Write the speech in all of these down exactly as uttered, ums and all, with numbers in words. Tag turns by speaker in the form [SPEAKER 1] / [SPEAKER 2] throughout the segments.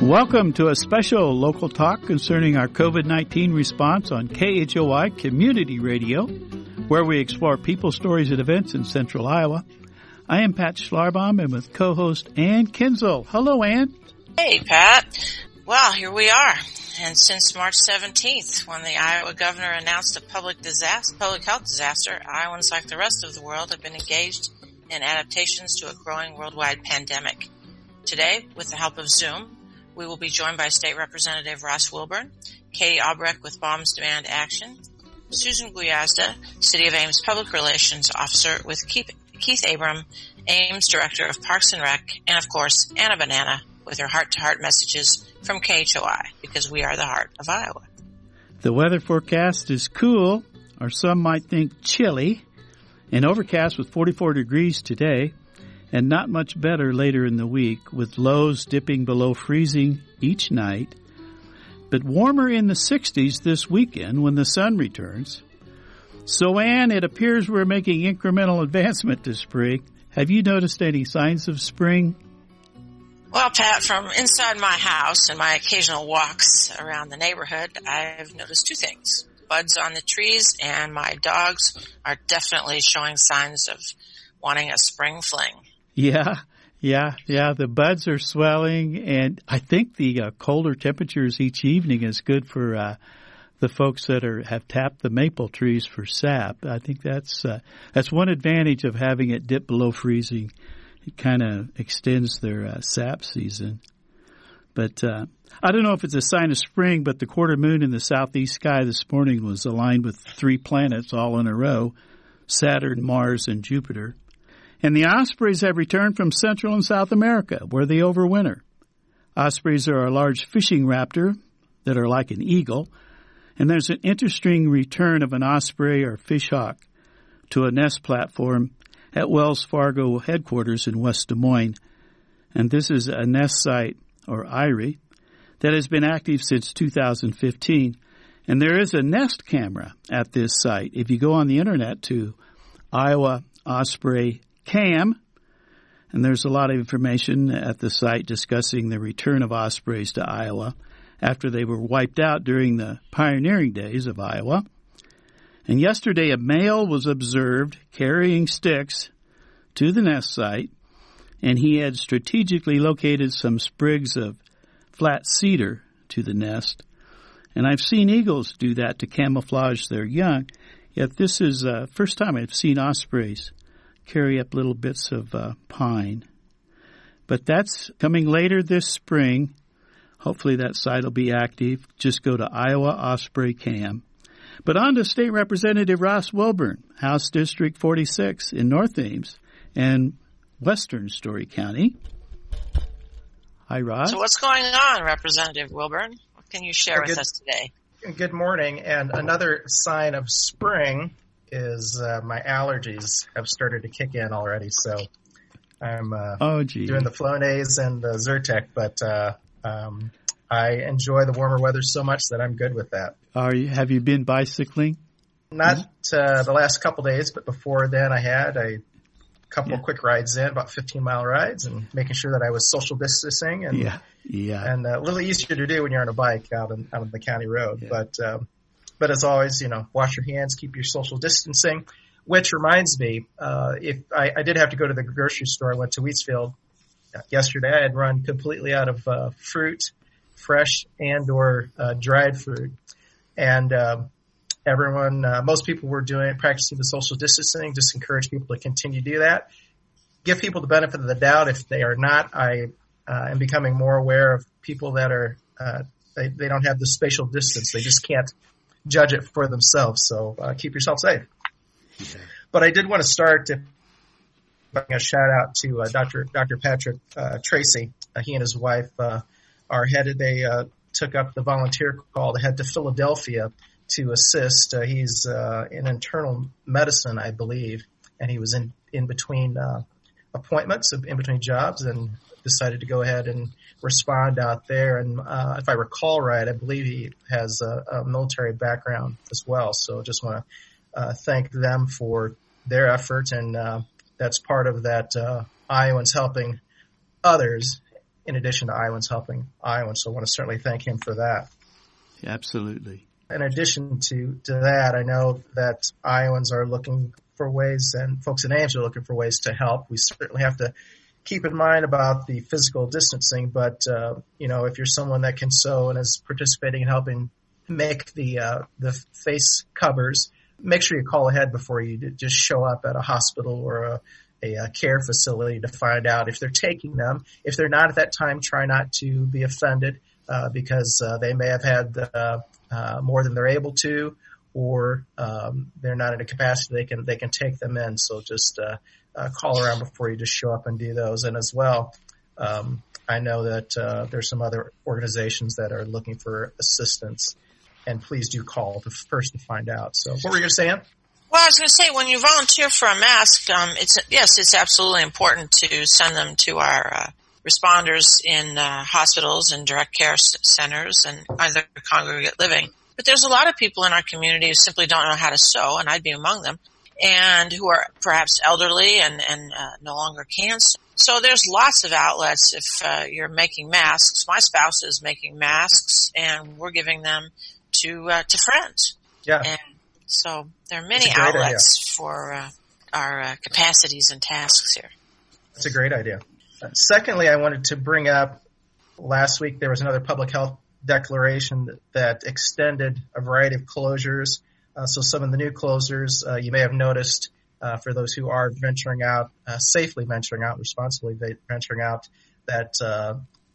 [SPEAKER 1] Welcome to a special local talk concerning our COVID nineteen response on K H O I Community Radio, where we explore people, stories, and events in central Iowa. I am Pat Schlarbaum, and with co-host Ann Kinzel. Hello, Ann.
[SPEAKER 2] Hey, Pat. Well, here we are. And since March seventeenth, when the Iowa governor announced a public disaster, public health disaster, Iowans, like the rest of the world, have been engaged in adaptations to a growing worldwide pandemic. Today, with the help of Zoom, we will be joined by State Representative Ross Wilburn, Katie Albrecht with Bombs Demand Action, Susan Guyazda, City of Ames Public Relations Officer with Keith, Keith Abram, Ames Director of Parks and Rec, and of course, Anna Banana with her heart-to-heart messages from K H O I, because we are the heart of Iowa.
[SPEAKER 1] The weather forecast is cool, or some might think chilly, and overcast with forty-four degrees today, and not much better later in the week, with lows dipping below freezing each night, but warmer in the sixties this weekend when the sun returns. So, Ann, it appears we're making incremental advancement this spring. Have you noticed any signs of spring?
[SPEAKER 2] Well, Pat, from inside my house and my occasional walks around the neighborhood, I've noticed two things. Buds on the trees, and my dogs are definitely showing signs of wanting a spring fling.
[SPEAKER 1] Yeah, yeah, yeah. The buds are swelling, and I think the uh, colder temperatures each evening is good for uh, the folks that are have tapped the maple trees for sap. I think that's uh, that's one advantage of having it dip below freezing. It kind of extends their uh, sap season. But uh, I don't know if it's a sign of spring, but the quarter moon in the southeast sky this morning was aligned with three planets all in a row, Saturn, Mars, and Jupiter. And the ospreys have returned from Central and South America, where they overwinter. Ospreys are a large fishing raptor that are like an eagle, and there's an interesting return of an osprey or fishhawk to a nest platform at Wells Fargo headquarters in West Des Moines. And this is a nest site, or I R I, that has been active since two thousand fifteen. And there is a nest camera at this site. If you go on the internet to Iowa Osprey Cam, and there's a lot of information at the site discussing the return of ospreys to Iowa after they were wiped out during the pioneering days of Iowa. And yesterday a male was observed carrying sticks to the nest site, and he had strategically located some sprigs of flat cedar to the nest. And I've seen eagles do that to camouflage their young, yet this is the first time I've seen ospreys carry up little bits of uh, pine. But that's coming later this spring. Hopefully that site will be active. Just go to Iowa Osprey Cam. But on to State Representative Ross Wilburn, House District forty-six in North Ames and Western Story County. Hi, Ross.
[SPEAKER 2] So what's going on, Representative Wilburn? What can you share
[SPEAKER 3] good,
[SPEAKER 2] with us today?
[SPEAKER 3] Good morning. And another sign of spring is uh, my allergies have started to kick in already. So I'm uh,
[SPEAKER 1] oh, gee.
[SPEAKER 3] doing the Flonase and the Zyrtec, but uh, um, I enjoy the warmer weather so much that I'm good with that.
[SPEAKER 1] Are you? Have you been bicycling?
[SPEAKER 3] Not uh, the last couple days, but before then I had a couple yeah. quick rides in, about fifteen mile rides, and making sure that I was social distancing. And,
[SPEAKER 1] yeah, yeah.
[SPEAKER 3] And uh, a little easier to do when you're on a bike out on, out on the county road.
[SPEAKER 1] Yeah.
[SPEAKER 3] But um, but as always, you know, wash your hands, keep your social distancing. Which reminds me, uh, if I, I did have to go to the grocery store. I went to Wheatsfield yesterday. I had run completely out of uh, fruit, fresh and or uh, dried fruit. And uh, everyone, uh, most people were doing practicing the social distancing. Just encourage people to continue to do that. Give people the benefit of the doubt. If they are not, I uh, am becoming more aware of people that are uh, they, they don't have the spatial distance. They just can't judge it for themselves. So uh, keep yourself safe. Okay. But I did want to start to a shout out to uh, Doctor Doctor Patrick uh, Tracy. Uh, he and his wife uh, are headed. They uh, took up the volunteer call to head to Philadelphia to assist. Uh, he's uh, in internal medicine, I believe, and he was in in between uh, appointments, in between jobs, and decided to go ahead and respond out there. And uh, if I recall right, I believe he has a, a military background as well. So just want to uh, thank them for their effort, and uh, that's part of that uh, Iowans helping others in addition to Iowans helping Iowans. So I want to certainly thank him for that.
[SPEAKER 1] Absolutely.
[SPEAKER 3] In addition to, to that, I know that Iowans are looking for ways, and folks in Ames are looking for ways to help. We certainly have to keep in mind about the physical distancing, but, uh, you know, if you're someone that can sew and is participating in helping make the, uh, the face covers, make sure you call ahead before you just show up at a hospital or a, a, a care facility to find out if they're taking them. If they're not at that time, try not to be offended, uh, because, uh, they may have had, uh, uh, more than they're able to, or, um, they're not in a capacity they can, they can take them in. So just, uh, Uh, call around before you just show up and do those. And as well, um, I know that uh, there's some other organizations that are looking for assistance, and please do call to first to find out. So what were you going to say, Ann?
[SPEAKER 2] Well, I was going to say, when you volunteer for a mask, um, it's yes, it's absolutely important to send them to our uh, responders in uh, hospitals and direct care centers and other congregate living. But there's a lot of people in our community who simply don't know how to sew, and I'd be among them, and who are perhaps elderly and, and uh, no longer can. So there's lots of outlets if uh, you're making masks. My spouse is making masks, and we're giving them to uh, to friends.
[SPEAKER 3] Yeah.
[SPEAKER 2] And so there are many outlets idea. for uh, our uh, capacities and tasks here.
[SPEAKER 3] That's a great idea. Uh, secondly, I wanted to bring up, last week there was another public health declaration that, that extended a variety of closures. Uh, so some of the new closures, uh, you may have noticed, uh, for those who are venturing out, uh, safely venturing out, responsibly venturing out, that, uh,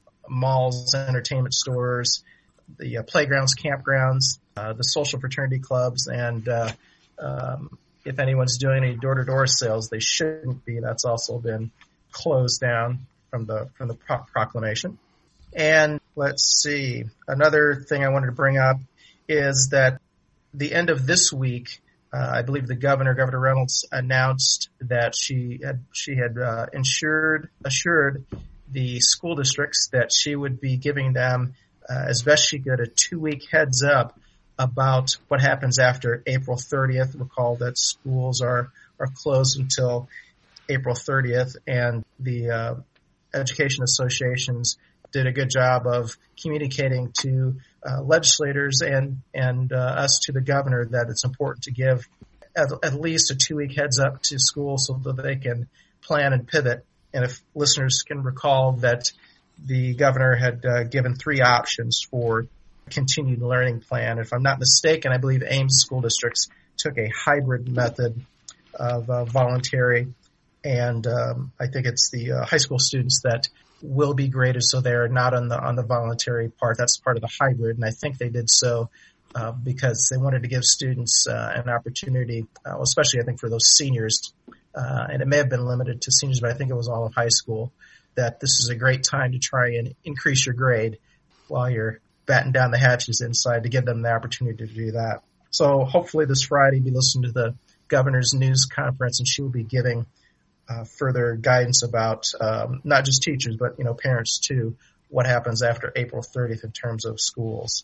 [SPEAKER 3] malls, entertainment stores, the uh, playgrounds, campgrounds, uh, the social fraternity clubs, and, uh, um, if anyone's doing any door-to-door sales, they shouldn't be. That's also been closed down from the, from the pro- proclamation. And let's see, another thing I wanted to bring up is that the end of this week, uh, I believe the governor, Governor Reynolds, announced that she had she had uh, insured assured the school districts that she would be giving them, uh, as best she could, a two-week heads up about what happens after April thirtieth. Recall that schools are are closed until April thirtieth, and the uh, education associations did a good job of communicating to uh, legislators and and uh, us to the governor that it's important to give at, at least a two-week heads up to schools so that they can plan and pivot. And if listeners can recall that the governor had uh, given three options for continued learning plan. If I'm not mistaken, I believe Ames school districts took a hybrid method of uh, voluntary, and um, I think it's the uh, high school students that will be graded, so they're not on the on the voluntary part. That's part of the hybrid, and I think they did so uh, because they wanted to give students uh, an opportunity, uh, especially I think for those seniors, uh, and it may have been limited to seniors, but I think it was all of high school, that this is a great time to try and increase your grade while you're batten down the hatches inside, to give them the opportunity to do that. So hopefully this Friday we listen to the governor's news conference, and she will be giving Uh, further guidance about um, not just teachers, but, you know, parents too, what happens after April thirtieth in terms of schools.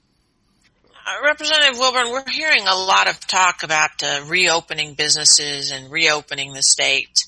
[SPEAKER 2] Uh, Representative Wilburn, we're hearing a lot of talk about uh, reopening businesses and reopening the state.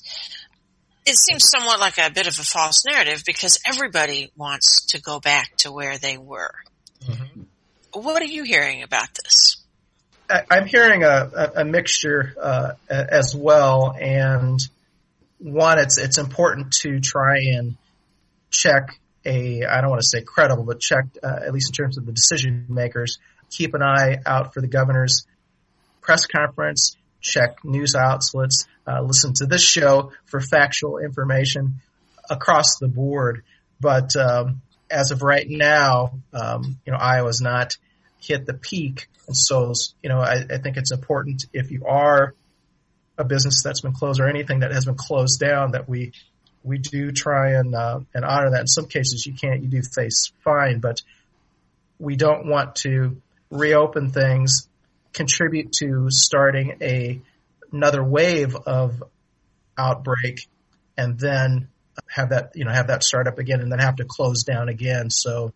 [SPEAKER 2] It seems somewhat like a bit of a false narrative because everybody wants to go back to where they were. Mm-hmm. What are you hearing about this?
[SPEAKER 3] I, I'm hearing a, a, a mixture uh, as well, and one, it's it's important to try and check a, I don't want to say credible, but check, uh, at least in terms of the decision makers, keep an eye out for the governor's press conference, check news outlets, uh, listen to this show for factual information across the board. But um, as of right now, um, you know, Iowa's not hit the peak. And so, you know, I, I think it's important, if you are a business that's been closed or anything that has been closed down, that we we do try and uh, and honor that. In some cases you can't, you do face fine, but we don't want to reopen things, contribute to starting a another wave of outbreak, and then have that, you know, have that start up again and then have to close down again. So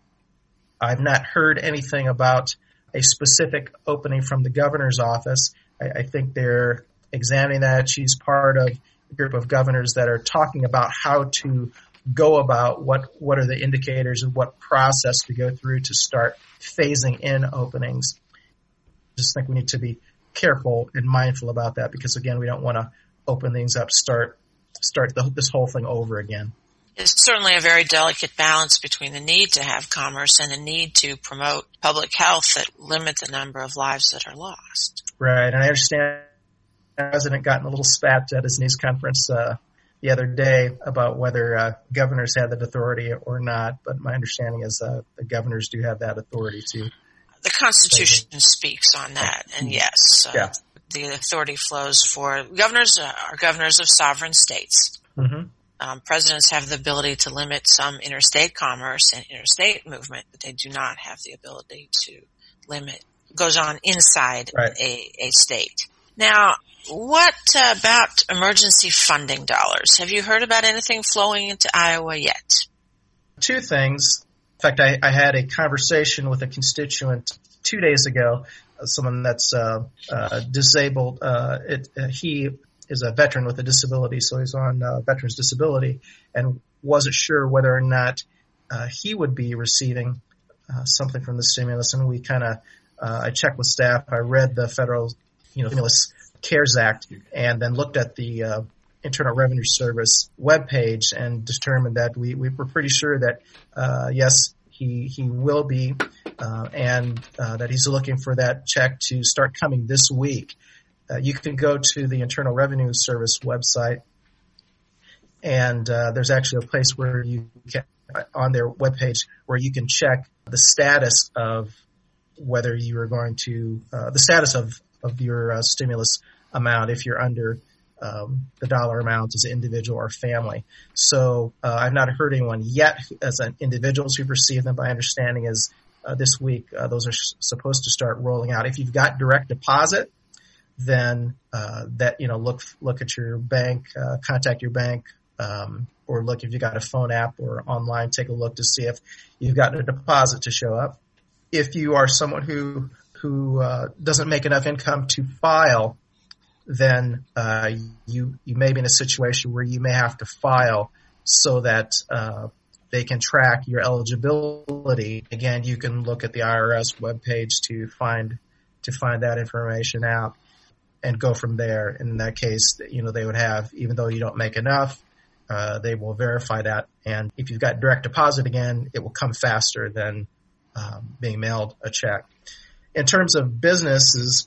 [SPEAKER 3] I've not heard anything about a specific opening from the governor's office. I, I think they're examining that. She's part of a group of governors that are talking about how to go about, what, what are the indicators and what process to go through to start phasing in openings. I just think we need to be careful and mindful about that because, again, we don't want to open things up, start start the, this whole thing over again.
[SPEAKER 2] It's certainly a very delicate balance between the need to have commerce and the need to promote public health that limit the number of lives that are lost.
[SPEAKER 3] Right, and I understand the president got in a little spat at his news conference uh, the other day about whether uh, governors had that authority or not, but my understanding is uh, the governors do have that authority too.
[SPEAKER 2] The Constitution speaks on that, and yes, uh,
[SPEAKER 3] yeah.
[SPEAKER 2] the authority flows for governors uh, are governors of sovereign states.
[SPEAKER 3] Mm-hmm.
[SPEAKER 2] Um, presidents have the ability to limit some interstate commerce and interstate movement, but they do not have the ability to limit what goes on inside
[SPEAKER 3] right.
[SPEAKER 2] a, a state. Now, what uh, about emergency funding dollars? Have you heard about anything flowing into Iowa yet?
[SPEAKER 3] Two things. In fact, I, I had a conversation with a constituent two days ago, uh, someone that's uh, uh, disabled. Uh, it, uh, he is a veteran with a disability, so he's on uh, veterans disability, and wasn't sure whether or not uh, he would be receiving uh, something from the stimulus. And we kind of, uh, I checked with staff. I read the federal, you know, stimulus CARES Act, and then looked at the uh, Internal Revenue Service webpage and determined that we, we were pretty sure that, uh, yes, he, he will be, uh, and, uh, that he's looking for that check to start coming this week. Uh, you can go to the Internal Revenue Service website, and, uh, there's actually a place where you can, on their webpage, where you can check the status of whether you are going to, uh, the status of, of your uh, stimulus amount if you're under Um, the dollar amount as an individual or family. So uh, I've not heard anyone yet as an individuals who've received them. My understanding is uh, this week uh, those are sh- supposed to start rolling out. If you've got direct deposit, then uh, that you know look look at your bank, uh, contact your bank, um, or look if you got a phone app or online. Take a look to see if you've gotten a deposit to show up. If you are someone who who uh, doesn't make enough income to file, then uh, you you may be in a situation where you may have to file so that uh, they can track your eligibility. Again, you can look at the I R S webpage to find to find that information out and go from there. In that case, you know they would have, even though you don't make enough, uh, they will verify that. And if you've got direct deposit again, it will come faster than um, being mailed a check. In terms of businesses,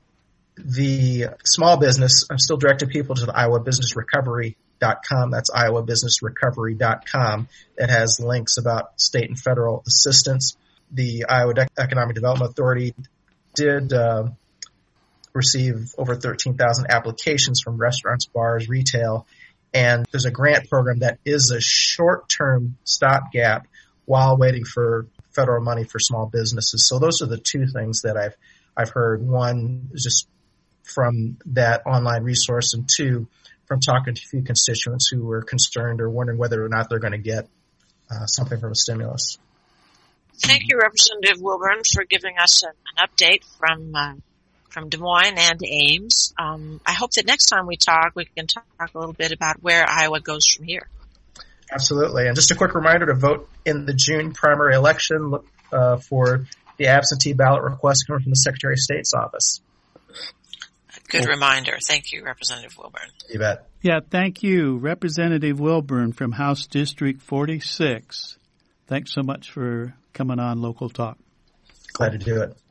[SPEAKER 3] the small business, I'm still directing people to the Iowa Business Recovery dot com. That's Iowa Business Recovery dot com. It has links about state and federal assistance. The Iowa De- Economic Development Authority did uh, receive over thirteen thousand applications from restaurants, bars, retail, and there's a grant program that is a short-term stopgap while waiting for federal money for small businesses. So those are the two things that I've I've heard. One is just from that online resource, and two, from talking to a few constituents who were concerned or wondering whether or not they're going to get uh, something from a stimulus.
[SPEAKER 2] Thank you, Representative Wilburn, for giving us an, an update from uh, from Des Moines and Ames. Um, I hope that next time we talk, we can talk a little bit about where Iowa goes from here.
[SPEAKER 3] Absolutely. And just a quick reminder to vote in the June primary election uh, for the absentee ballot request coming from the Secretary of State's office.
[SPEAKER 2] Good
[SPEAKER 3] Cool.
[SPEAKER 2] reminder. Thank you, Representative Wilburn.
[SPEAKER 3] You bet.
[SPEAKER 1] Yeah, thank you, Representative Wilburn from House District forty-six. Thanks so much for coming on Local Talk.
[SPEAKER 3] Glad to do it.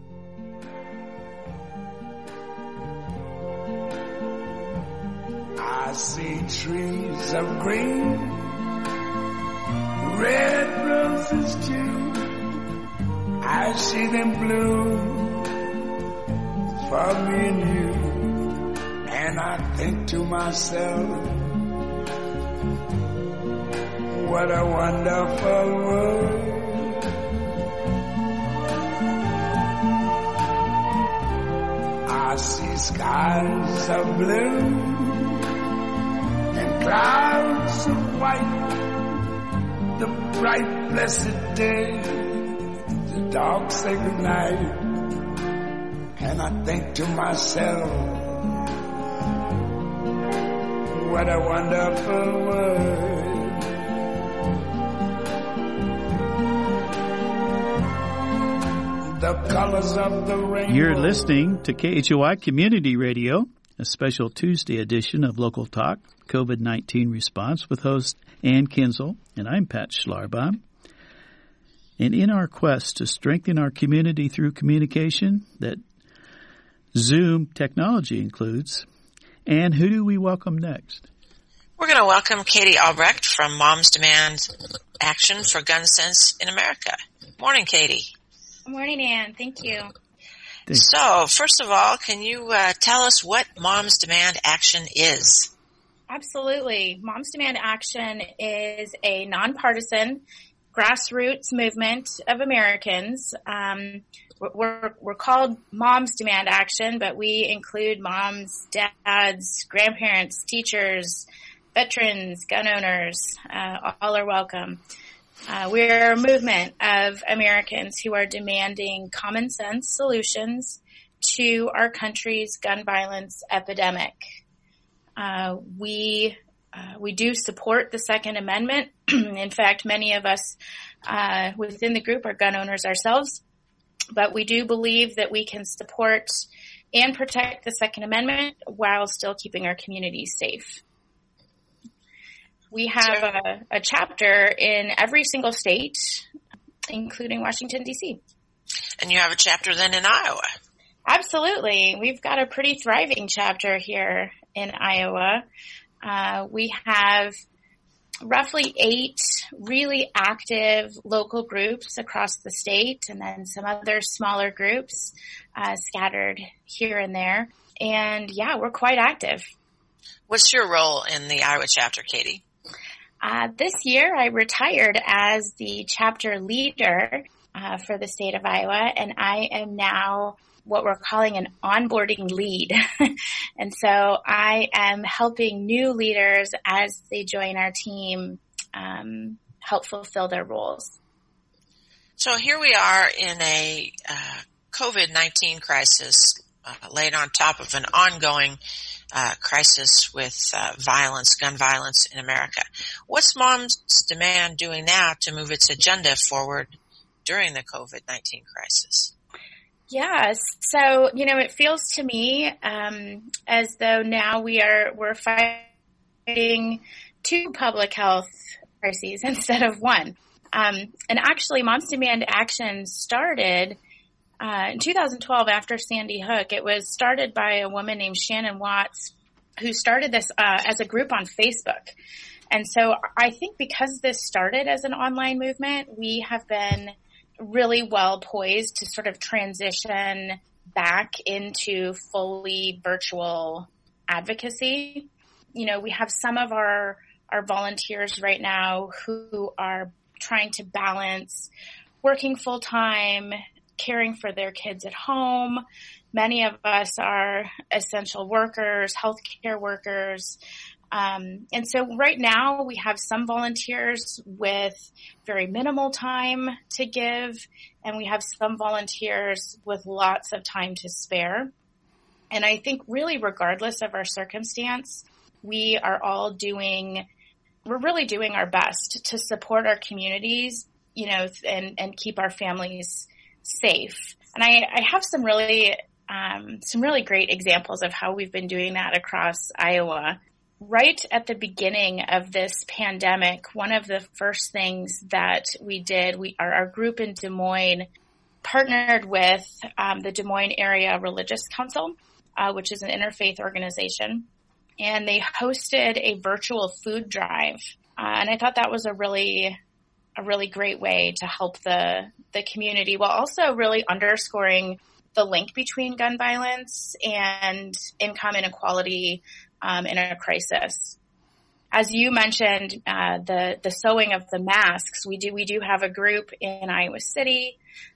[SPEAKER 4] I see trees of green, red roses too. I see them bloom for me and you, and I think to myself, what a wonderful world. I see skies of blue and clouds of white, the bright blessed day, the dark sacred night. And I think to myself, what a wonderful world. the colors of the rainbow.
[SPEAKER 1] You're listening to K H O I Community Radio, a special Tuesday edition of Local Talk, COVID nineteen Response with host Ann Kinsel, and I'm Pat Schlarbaum. And in our quest to strengthen our community through communication that Zoom technology includes, and who do we welcome next?
[SPEAKER 2] We're going to welcome Katie Albrecht from Moms Demand Action for Gun Sense in America. Morning, Katie.
[SPEAKER 5] Good morning, Ann. Thank you.
[SPEAKER 1] Thanks.
[SPEAKER 2] So, first of all, can you uh, tell us what Moms Demand Action is?
[SPEAKER 5] Absolutely. Moms Demand Action is a nonpartisan grassroots movement of Americans. Um, we're, we're called Moms Demand Action, but we include moms, dads, grandparents, teachers, veterans, gun owners. Uh, all are welcome. Uh, we're a movement of Americans who are demanding common sense solutions to our country's gun violence epidemic. Uh, we uh, we do support the Second Amendment. In fact, many of us uh, within the group are gun owners ourselves, but we do believe that we can support and protect the Second Amendment while still keeping our communities safe. We have a, a chapter in every single state, including Washington, D C.
[SPEAKER 2] And you have a chapter then in Iowa.
[SPEAKER 5] Absolutely. We've got a pretty thriving chapter here in Iowa. Uh, we have roughly eight really active local groups across the state, and then some other smaller groups uh, scattered here and there. And yeah, we're quite active.
[SPEAKER 2] What's your role in the Iowa chapter, Katie?
[SPEAKER 5] Uh, this year, I retired as the chapter leader uh, for the state of Iowa, and I am now what we're calling an onboarding lead. And so I am helping new leaders as they join our team um, help fulfill their roles.
[SPEAKER 2] So here we are in a uh, COVID nineteen crisis uh, laid on top of an ongoing Uh, crisis with uh, violence, gun violence in America. What's Moms Demand doing now to move its agenda forward during the COVID nineteen crisis?
[SPEAKER 5] Yes. So, you know, it feels to me um, as though now we are, we're fighting two public health crises instead of one. Um, and actually, Moms Demand Action started Uh, in two thousand twelve, after Sandy Hook. It was started by a woman named Shannon Watts, who started this uh, as a group on Facebook. And so I think because this started as an online movement, we have been really well poised to sort of transition back into fully virtual advocacy. You know, we have some of our, our volunteers right now who are trying to balance working full time, caring for their kids at home. Many of us are essential workers, healthcare workers. Um, and so right now we have some volunteers with very minimal time to give, and we have some volunteers with lots of time to spare. And I think really regardless of our circumstance, we are all doing, we're really doing our best to support our communities, you know, and, and keep our families safe. And I, I have some really, um, some really great examples of how we've been doing that across Iowa. Right at the beginning of this pandemic, one of the first things that we did, we our, our group in Des Moines partnered with um, the Des Moines Area Religious Council, uh, which is an interfaith organization, and they hosted a virtual food drive. Uh, and I thought that was a really a really great way to help the the community while also really underscoring the link between gun violence and income inequality um, in a crisis. As you mentioned, uh, the the sewing of the masks, we do we do have a group in Iowa City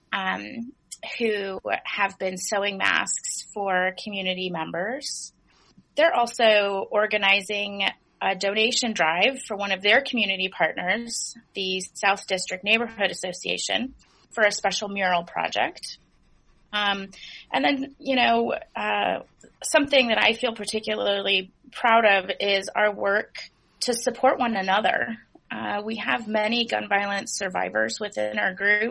[SPEAKER 5] um, who have been sewing masks for community members. They're also organizing a donation drive for one of their community partners, the South District Neighborhood Association, for a special mural project. Um, and then, you know, uh, something that I feel particularly proud of is our work to support one another. Uh, we have many gun violence survivors within our group,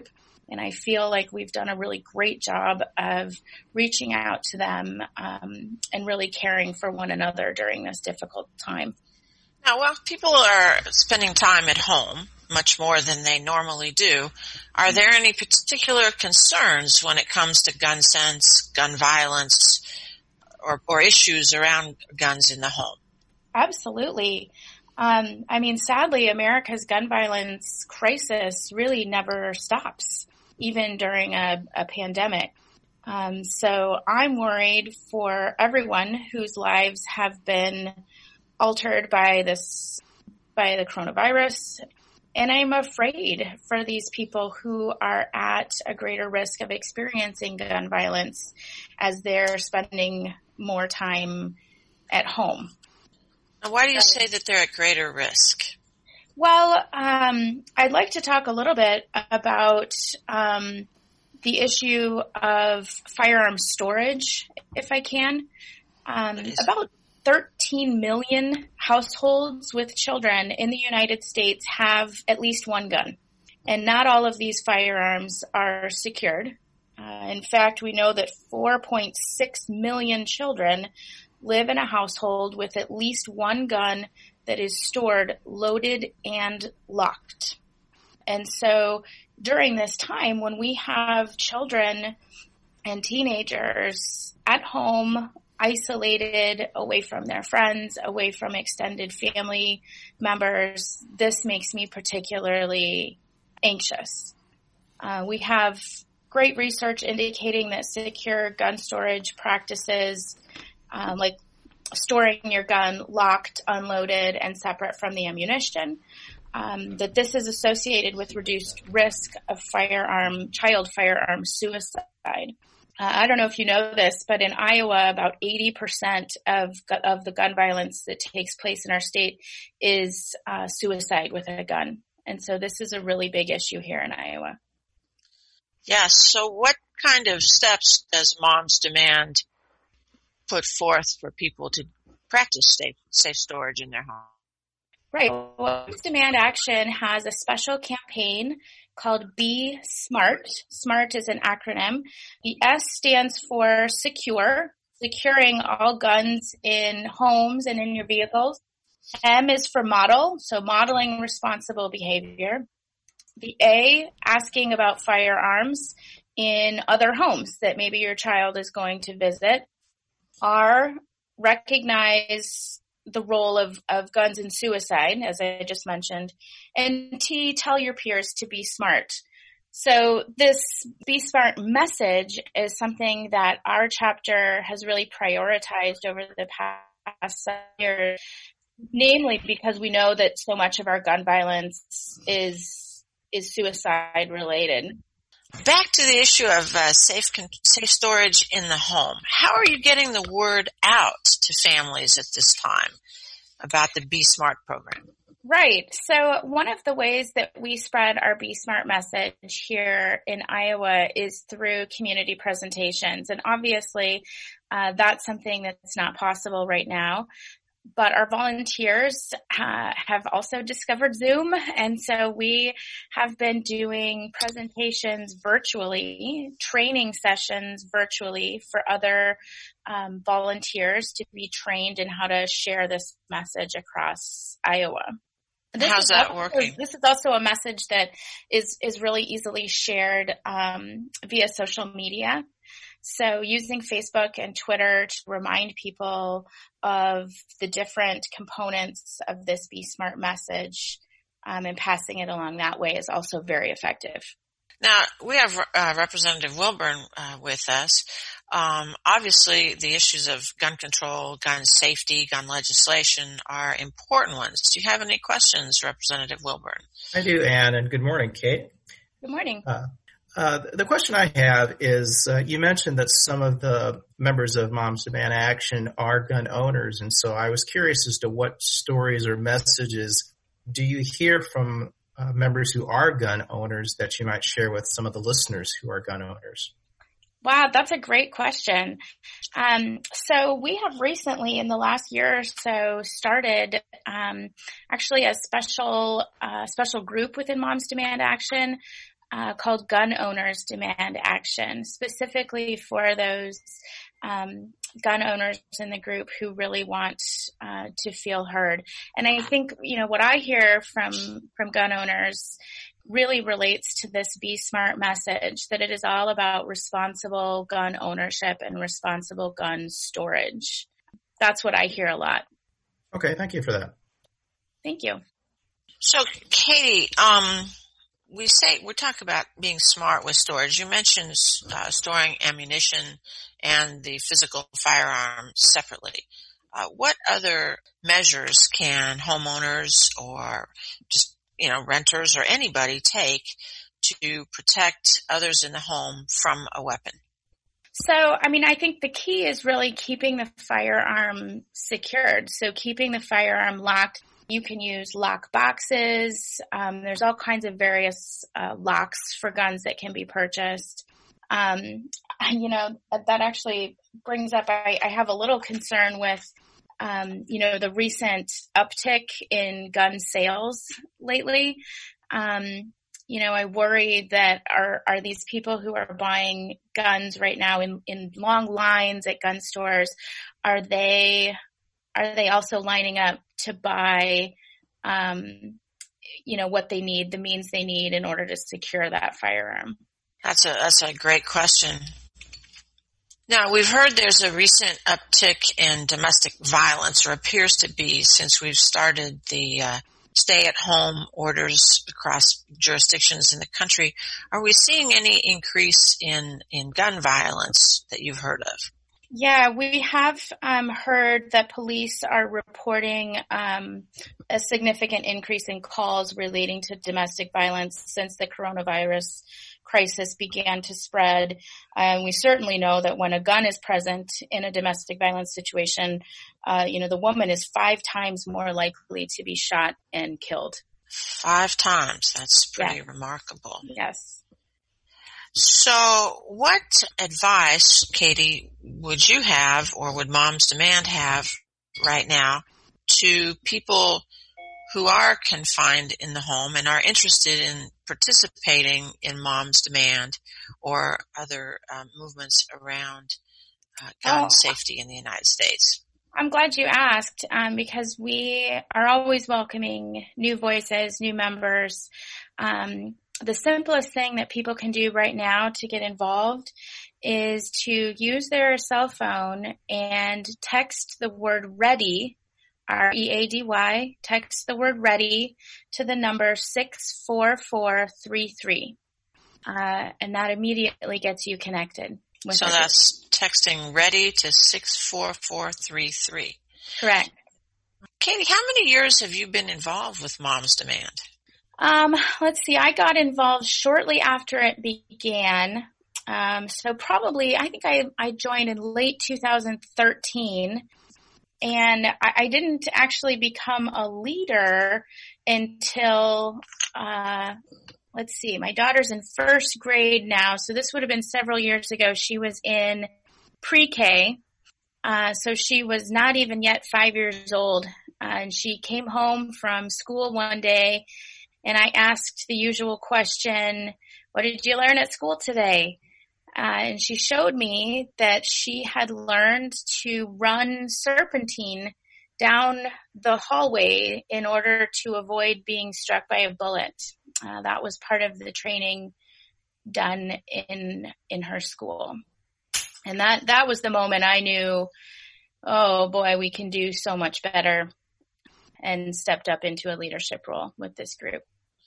[SPEAKER 5] And I feel like we've done a really great job of reaching out to them um, and really caring for one another during this difficult time.
[SPEAKER 2] Now, while people are spending time at home, much more than they normally do, are there any particular concerns when it comes to gun sense, gun violence, or, or issues around guns in the home?
[SPEAKER 5] Absolutely. Um, I mean, sadly, America's gun violence crisis really never stops, even during a, a pandemic. Um, so I'm worried for everyone whose lives have been altered by this, by the coronavirus. And I'm afraid for these people who are at a greater risk of experiencing gun violence as they're spending more time at home.
[SPEAKER 2] Now, why do you say that they're at greater risk?
[SPEAKER 5] Well, um, I'd like to talk a little bit about um, the issue of firearm storage, if I can. Um, about thirteen million households with children in the United States have at least one gun, and not all of these firearms are secured. Uh, in fact, we know that four point six million children live in a household with at least one gun that is stored, loaded, and locked. And so during this time, when we have children and teenagers at home, isolated, away from their friends, away from extended family members, this makes me particularly anxious. Uh, we have great research indicating that secure gun storage practices, um, like storing your gun locked, unloaded, and separate from the ammunition, um, that this is associated with reduced risk of firearm, child firearm suicide. Uh, I don't know if you know this, but in Iowa, about eighty percent of of the gun violence that takes place in our state is uh, suicide with a gun. And so this is a really big issue here in Iowa.
[SPEAKER 2] Yes. So what kind of steps does Moms Demand put forth for people to practice safe, safe storage in their home?
[SPEAKER 5] Right. Well, Moms Demand Action has a special campaign called Be Smart. SMART is an acronym. The S stands for secure, securing all guns in homes and in your vehicles. M is for model, so modeling responsible behavior. The A, asking about firearms in other homes that maybe your child is going to visit. R, recognize the role of, of guns in suicide, as I just mentioned. And T, tell your peers to be smart. So this Be Smart message is something that our chapter has really prioritized over the past years, namely because we know that so much of our gun violence is is suicide related.
[SPEAKER 2] Back to the issue of uh, safe safe storage in the home. How are you getting the word out to families at this time about the Be Smart program?
[SPEAKER 5] Right. So one of the ways that we spread our Be Smart message here in Iowa is through community presentations. And obviously, uh, that's something that's not possible right now. But our volunteers uh, have also discovered Zoom, and so we have been doing presentations virtually, training sessions virtually for other um, volunteers to be trained in how to share this message across Iowa. This
[SPEAKER 2] How's that
[SPEAKER 5] also,
[SPEAKER 2] working?
[SPEAKER 5] This is also a message that is, is really easily shared um, via social media. So using Facebook and Twitter to remind people of the different components of this Be Smart message um, and passing it along that way is also very effective.
[SPEAKER 2] Now, we have uh, Representative Wilburn uh, with us. Um, obviously, the issues of gun control, gun safety, gun legislation are important ones. Do you have any questions, Representative Wilburn?
[SPEAKER 3] I do, Ann, and good morning, Kate.
[SPEAKER 5] Good morning.
[SPEAKER 3] Uh, Uh, the question I have is, uh, you mentioned that some of the members of Moms Demand Action are gun owners, and so I was curious as to what stories or messages do you hear from uh, members who are gun owners that you might share with some of the listeners who are gun owners?
[SPEAKER 5] Wow, that's a great question. Um, so we have recently, in the last year or so, started um, actually a special uh, special group within Moms Demand Action uh, called Gun Owners Demand Action, specifically for those um, gun owners in the group who really want uh, to feel heard. And I think, you know, what I hear from from gun owners really relates to this Be Smart message, that it is all about responsible gun ownership and responsible gun storage. That's what I hear a lot.
[SPEAKER 3] Okay, thank you for that.
[SPEAKER 5] Thank you.
[SPEAKER 2] So, Katie, um, we say we talk about being smart with storage. You mentioned uh, storing ammunition and the physical firearm separately. Uh, what other measures can homeowners or just, you know, renters or anybody take to protect others in the home from a weapon?
[SPEAKER 5] So, I mean, I think the key is really keeping the firearm secured. So keeping the firearm locked. You can use lock boxes. Um, there's all kinds of various uh, locks for guns that can be purchased. Um, you know, that actually brings up, I, I have a little concern with, um, you know, the recent uptick in gun sales lately. Um, you know, I worry that are, are these people who are buying guns right now in, in long lines at gun stores, are they, are they also lining up to buy, um, you know, what they need, the means they need in order to secure that firearm?
[SPEAKER 2] That's a, that's a great question. Now, we've heard there's a recent uptick in domestic violence, or appears to be, since we've started the uh, stay-at-home orders across jurisdictions in the country. Are we seeing any increase in, in gun violence that you've heard of?
[SPEAKER 5] Yeah, we have um, heard that police are reporting um, a significant increase in calls relating to domestic violence since the coronavirus crisis began to spread. And uh, we certainly know that when a gun is present in a domestic violence situation, uh, you know, the woman is five times more likely to be shot and killed.
[SPEAKER 2] Five times. That's pretty
[SPEAKER 5] yeah.
[SPEAKER 2] remarkable.
[SPEAKER 5] Yes.
[SPEAKER 2] So what advice, Katie, would you have, or would Moms Demand have right now, to people who are confined in the home and are interested in participating in Moms Demand or other um, movements around uh, gun oh, safety in the United States?
[SPEAKER 5] I'm glad you asked, um, because we are always welcoming new voices, new members. Um, the simplest thing that people can do right now to get involved is to use their cell phone and text the word READY, R E A D Y, text the word READY to the number six four four three three. Uh, and that immediately gets you connected. With
[SPEAKER 2] so that's texting READY to six four four three three.
[SPEAKER 5] Correct.
[SPEAKER 2] Katie, how many years have you been involved with Moms Demand?
[SPEAKER 5] Um, let's see, I got involved shortly after it began. Um, so probably, I think I, I joined in late two thousand thirteen. And I, I didn't actually become a leader until, uh, let's see, my daughter's in first grade now. So this would have been several years ago. She was in pre-K. Uh, so she was not even yet five years old. Uh, and she came home from school one day, and I asked the usual question, what did you learn at school today? Uh, and she showed me that she had learned to run serpentine down the hallway in order to avoid being struck by a bullet. Uh, that was part of the training done in in her school. And that, that was the moment I knew, oh boy, we can do so much better, and stepped up into a leadership role with this group.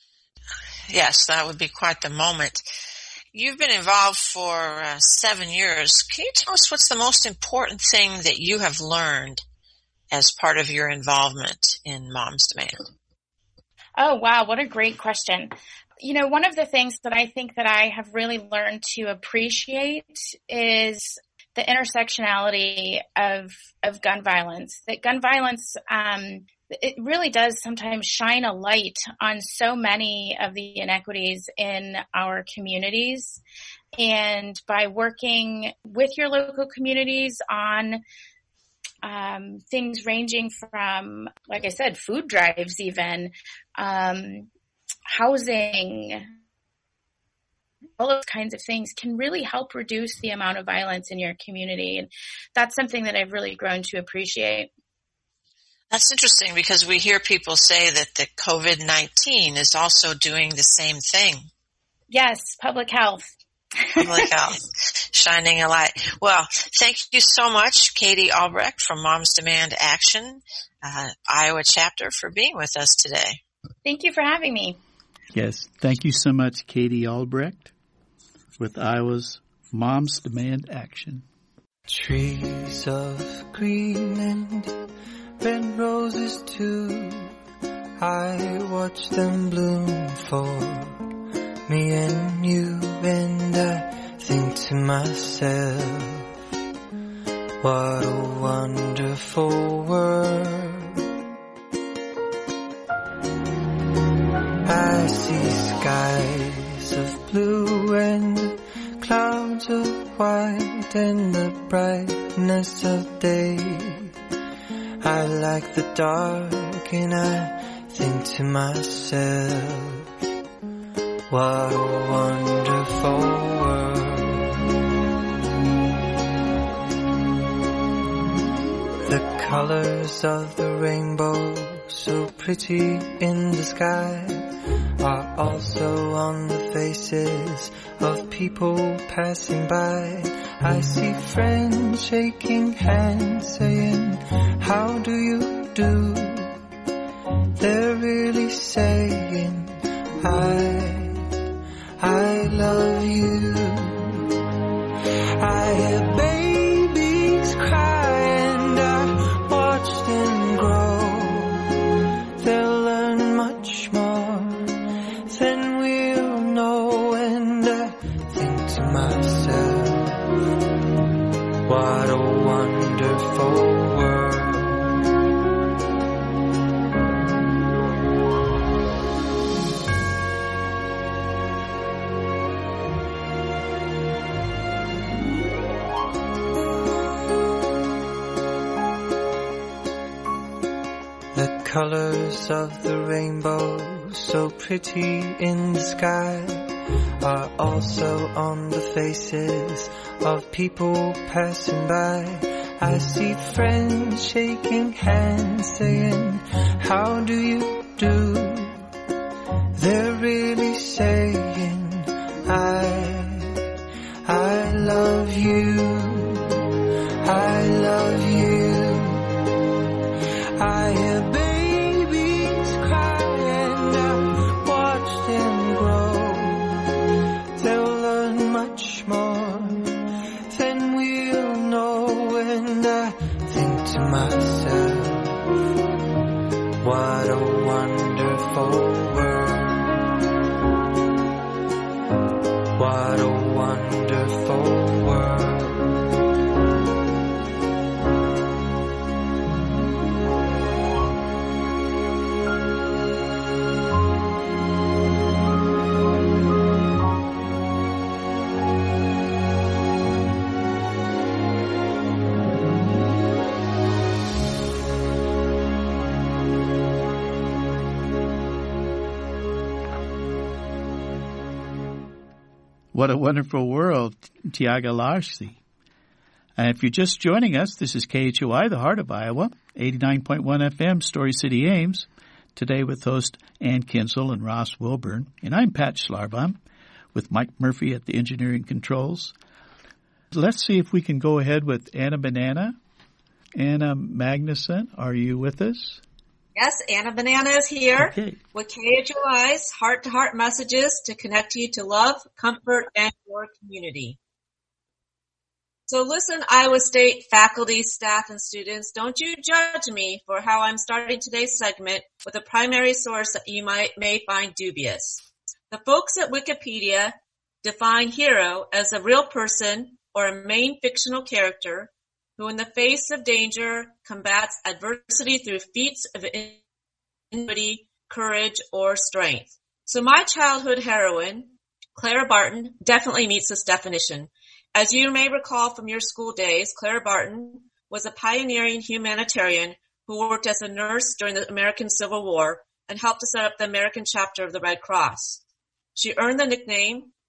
[SPEAKER 2] Yes, that would be quite the moment. You've been involved for uh, seven years. Can you tell us what's the most important thing that you have learned as part of your involvement in Moms Demand?
[SPEAKER 5] Oh, wow. What a great question. You know, one of the things that I think that I have really learned to appreciate is the intersectionality of, of gun violence. That gun violence, um, it really does sometimes shine a light on so many of the inequities in our communities. And by working with your local communities on um, things ranging from, like I said, food drives even, um, housing, all those kinds of things can really help reduce the amount of violence in your community. And that's something that I've really grown to appreciate.
[SPEAKER 2] That's interesting because we hear people say that the COVID nineteen is also doing the same thing.
[SPEAKER 5] Yes, public health.
[SPEAKER 2] Public health, shining a light. Well, thank you so much, Katie Albrecht from Moms Demand Action, uh, Iowa chapter, for being with us today.
[SPEAKER 5] Thank you for having me.
[SPEAKER 1] Yes, thank you so much, Katie Albrecht, with Iowa's Moms Demand Action.
[SPEAKER 6] Trees of green and red roses too, I watch them bloom for me and you, and I think to myself, what a wonderful world. I see skies of blue and clouds of white and the brightness of day. I like the dark and I think to myself, what a wonderful world. The colors of the rainbow, so pretty in the sky, are also on the faces of people passing by. I see friends shaking hands saying, how do you do? They're really saying, I, I love you. I hear babies cry and I watch them grow. They'll learn much more than we'll know, and I think to myself, what a wonderful world. The colors of the rainbow, so pretty in the sky, are also on the faces of people passing by. I see friends shaking hands saying, how do you do? They're really saying, I, I love you. I love you. I hear babies cry and I watch them grow. They'll learn much more than we'll know, and I think to myself, what a wonderful world. What a wonderful world.
[SPEAKER 1] What a wonderful world, Tiago Larsi. And if you're just joining us, this is K H O I, the heart of Iowa, eighty-nine point one F M, Story City, Ames. Today with host Ann Kinsel and Ross Wilburn. And I'm Pat Schlarbaum with Mike Murphy at the engineering controls. Let's see if we can go ahead with Anna Banana. Anna Magnuson, are you with us?
[SPEAKER 7] Yes, Anna Banana is here
[SPEAKER 1] okay.
[SPEAKER 7] with K H O I's heart-to-heart messages to connect you to love, comfort, and your community. So listen, Iowa State faculty, staff, and students, don't you judge me for how I'm starting today's segment with a primary source that you might may find dubious. The folks at Wikipedia define hero as a real person or a main fictional character who in the face of danger combats adversity through feats of ingenuity, courage, or strength. So my childhood heroine, Clara Barton, definitely meets this definition. As you may recall from your school days, Clara Barton was a pioneering humanitarian who worked as a nurse during the American Civil War and helped to set up the American chapter of the Red Cross. She earned the nickname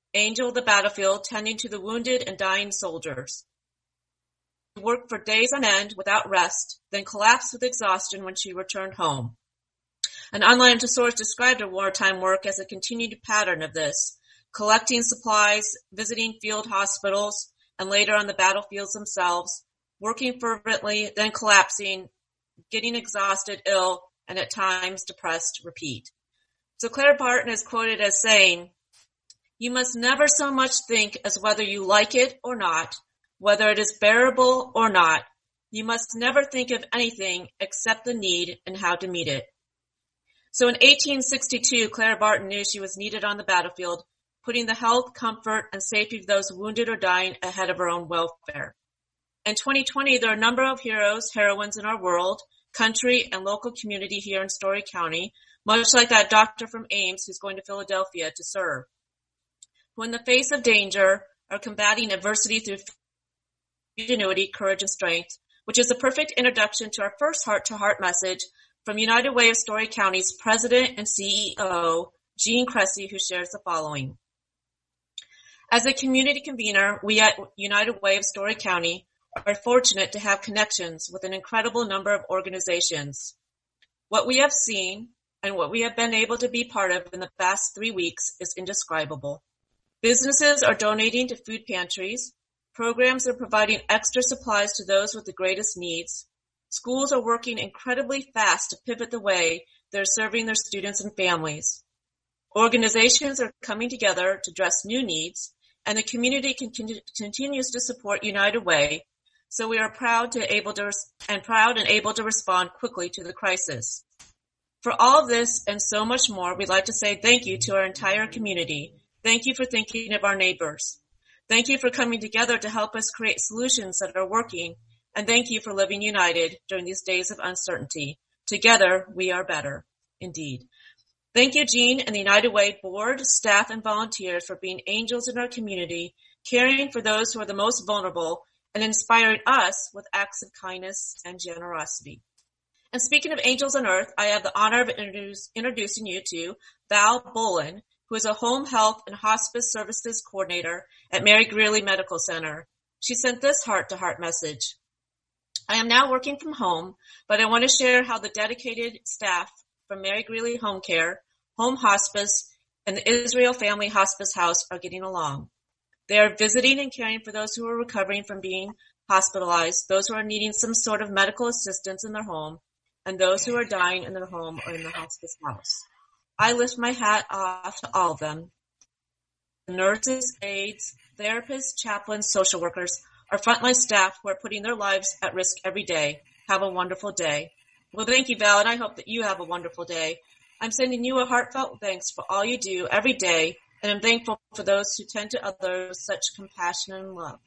[SPEAKER 7] angel of the battlefield tending to the wounded and dying soldiers. She worked for days on end without rest, then collapsed with exhaustion when she returned home. An online source described her wartime work as a continued pattern of this, collecting supplies, visiting field hospitals, and later on the battlefields themselves, working fervently, then collapsing, getting exhausted, ill, and at times depressed, repeat. So Claire Barton is quoted as saying, "You must never so much think as whether you like it or not, whether it is bearable or not. You must never think of anything except the need and how to meet it." So in eighteen sixty-two, Claire Barton knew she was needed on the battlefield, putting the health, comfort, and safety of those wounded or dying ahead of her own welfare. In twenty twenty, there are a number of heroes, heroines in our world, country, and local community here in Story County, much like that doctor from Ames who's going to Philadelphia to serve, who in the face of danger are combating adversity through ingenuity, courage, and strength, which is the perfect introduction to our first heart-to-heart message from United Way of Story County's President and C E O, Gene Cressy, who shares the following. As a community convener, we at United Way of Story County are fortunate to have connections with an incredible number of organizations. What we have seen and what we have been able to be part of in the past three weeks is indescribable. Businesses are donating to food pantries. Programs are providing extra supplies to those with the greatest needs. Schools are working incredibly fast to pivot the way they're serving their students and families. Organizations are coming together to address new needs, and the community continue, continues to support United Way, so we are proud to able to and proud and able to respond quickly to the crisis. For all of this and so much more, we'd like to say thank you to our entire community. Thank you for thinking of our neighbors. Thank you for coming together to help us create solutions that are working, and thank you for living united during these days of uncertainty. Together, we are better, indeed. Thank you, Gene and the United Way board, staff, and volunteers for being angels in our community, caring for those who are the most vulnerable, and inspiring us with acts of kindness and generosity. And speaking of angels on earth, I have the honor of introduce, introducing you to Val Bolin, who is a home health and hospice services coordinator at Mary Greeley Medical Center. She sent this heart-to-heart message. I am now working from home, but I want to share how the dedicated staff from Mary Greeley Home Care, Home Hospice, and the Israel Family Hospice House are getting along. They are visiting and caring for those who are recovering from being hospitalized, those who are needing some sort of medical assistance in their home, and those who are dying in their home or in the hospice house. I lift my hat off to all of them. The nurses, aides, therapists, chaplains, social workers, our frontline staff who are putting their lives at risk every day. Have a wonderful day. Well, thank you, Val, and I hope that you have a wonderful day. I'm sending you a heartfelt thanks for all you do every day, and I'm thankful for those who tend to others with such compassion and love.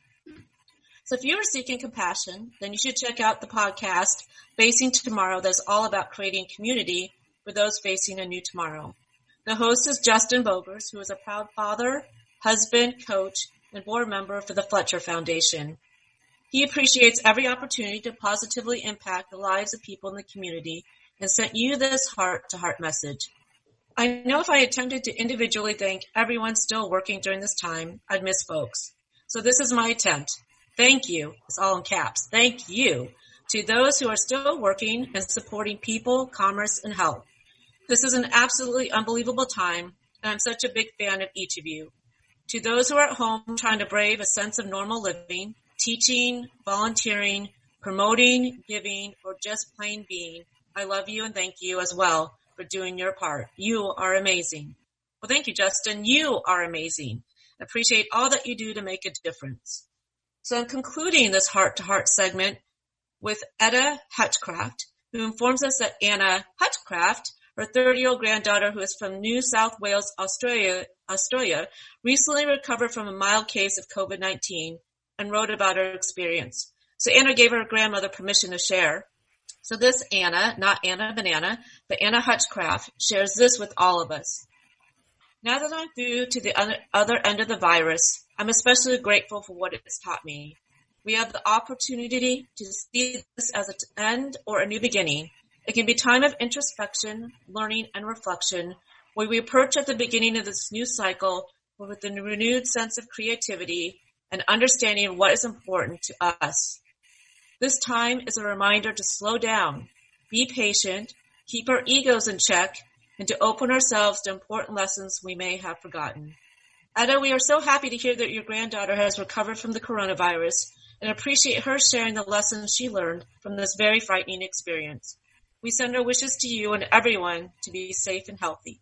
[SPEAKER 7] So if you are seeking compassion, then you should check out the podcast, Facing Tomorrow, that's all about creating community for those facing a new tomorrow. The host is Justin Bogers, who is a proud father, husband, coach, and board member for the Fletcher Foundation. He appreciates every opportunity to positively impact the lives of people in the community and sent you this heart-to-heart message. I know if I attempted to individually thank everyone still working during this time, I'd miss folks. So this is my attempt. Thank you, it's all in caps, thank you to those who are still working and supporting people, commerce, and health. This is an absolutely unbelievable time, and I'm such a big fan of each of you. To those who are at home trying to brave a sense of normal living, teaching, volunteering, promoting, giving, or just plain being, I love you and thank you as well for doing your part. You are amazing. Well, thank you, Justin. You are amazing. I appreciate all that you do to make a difference. So I'm concluding this heart-to-heart segment with Etta Hutchcraft, who informs us that Anna Hutchcraft, her thirty-year-old granddaughter who is from New South Wales, Australia, Australia, recently recovered from a mild case of COVID nineteen and wrote about her experience. So Anna gave her grandmother permission to share. So this Anna, not Anna Banana, but Anna Hutchcraft, shares this with all of us. Now that I'm through to the other end of the virus, I'm especially grateful for what it's taught me. We have the opportunity to see this as an end or a new beginning. It can be a time of introspection, learning, and reflection, where we approach at the beginning of this new cycle but with a renewed sense of creativity and understanding of what is important to us. This time is a reminder to slow down, be patient, keep our egos in check, and to open ourselves to important lessons we may have forgotten. Etta, we are so happy to hear that your granddaughter has recovered from the coronavirus and appreciate her sharing the lessons she learned from this very frightening experience. We send our wishes to you and everyone to be safe and healthy.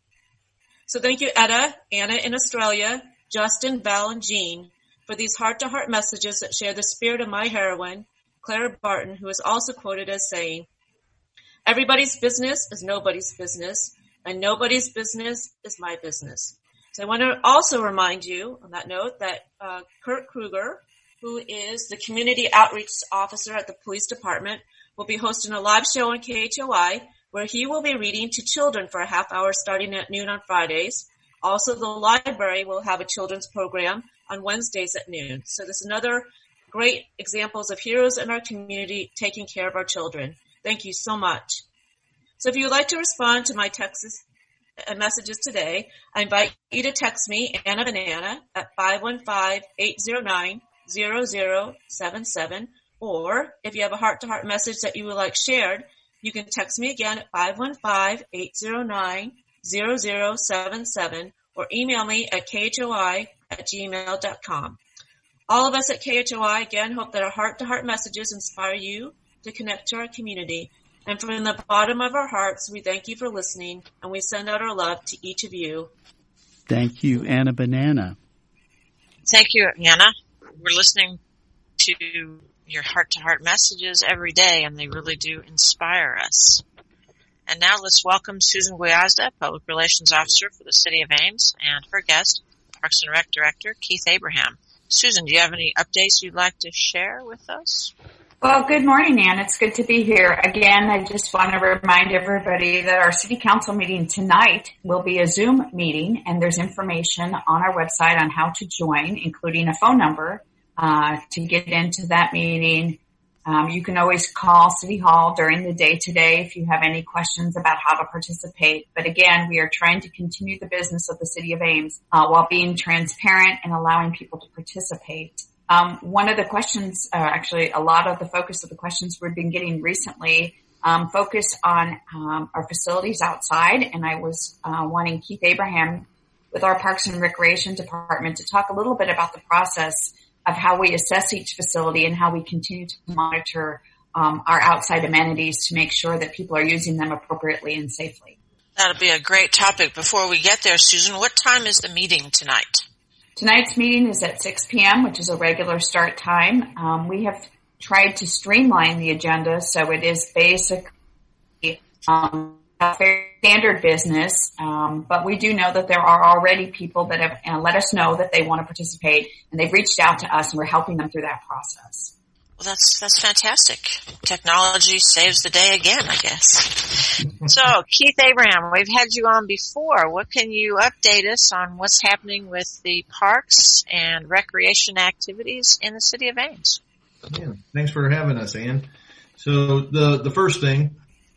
[SPEAKER 7] So thank you, Etta, Anna in Australia, Justin, Val, and Jean, for these heart-to-heart messages that share the spirit of my heroine, Clara Barton, who is also quoted as saying, "Everybody's business is nobody's business, and nobody's business is my business." So I want to also remind you, on that note, that uh, Kurt Kruger, who is the Community Outreach Officer at the Police Department, will be hosting a live show on K H O I where he will be reading to children for a half hour starting at noon on Fridays. Also, the library will have a children's program on Wednesdays at noon. So there's another great examples of heroes in our community taking care of our children. Thank you so much. So if you would like to respond to my text messages today, I invite you to text me, Anna Banana, at five one five, eight zero nine, zero zero seven seven. Or if you have a heart-to-heart message that you would like shared, you can text me again at five one five, eight zero nine, zero zero seven seven or email me at k h o i at gmail dot com. All of us at K H O I, again, hope that our heart-to-heart messages inspire you to connect to our community. And from the bottom of our hearts, we thank you for listening, and we send out our love to each of you.
[SPEAKER 1] Thank you, Anna Banana.
[SPEAKER 2] Thank you, Anna. We're listening to your heart-to-heart messages every day, and they really do inspire us. And now let's welcome Susan Guiazda, Public Relations Officer for the City of Ames, and her guest, Parks and Rec Director Keith Abraham. Susan, do you have any updates you'd like to share with us?
[SPEAKER 8] Well, good morning, Ann. It's good to be here. Again, I just want to remind everybody that our City Council meeting tonight will be a Zoom meeting, and there's information on our website on how to join, including a phone number uh, to get into that meeting. Um, you can always call City Hall during the day today if you have any questions about how to participate. But again, we are trying to continue the business of the City of Ames uh, while being transparent and allowing people to participate. Um, one of the questions, uh, actually a lot of the focus of the questions we've been getting recently um, focus on um, our facilities outside. And I was uh, wanting Keith Abraham with our Parks and Recreation Department to talk a little bit about the process of how we assess each facility and how we continue to monitor um, our outside amenities to make sure that people are using them appropriately and safely.
[SPEAKER 2] That'll be a great topic. Before we get there, Susan, what time is the meeting tonight?
[SPEAKER 8] Tonight's meeting is at six p.m., which is a regular start time. Um, we have tried to streamline the agenda, so it is basically um, a very standard business, um, but we do know that there are already people that have uh, let us know that they want to participate, and they've reached out to us, and we're helping them through that process.
[SPEAKER 2] Well, that's that's fantastic. Technology saves the day again, I guess. So, Keith Abraham, we've had you on before. What can you update us on what's happening with the parks and recreation activities in the City of Ames?
[SPEAKER 9] Yeah, thanks for having us, Ann. So the the first thing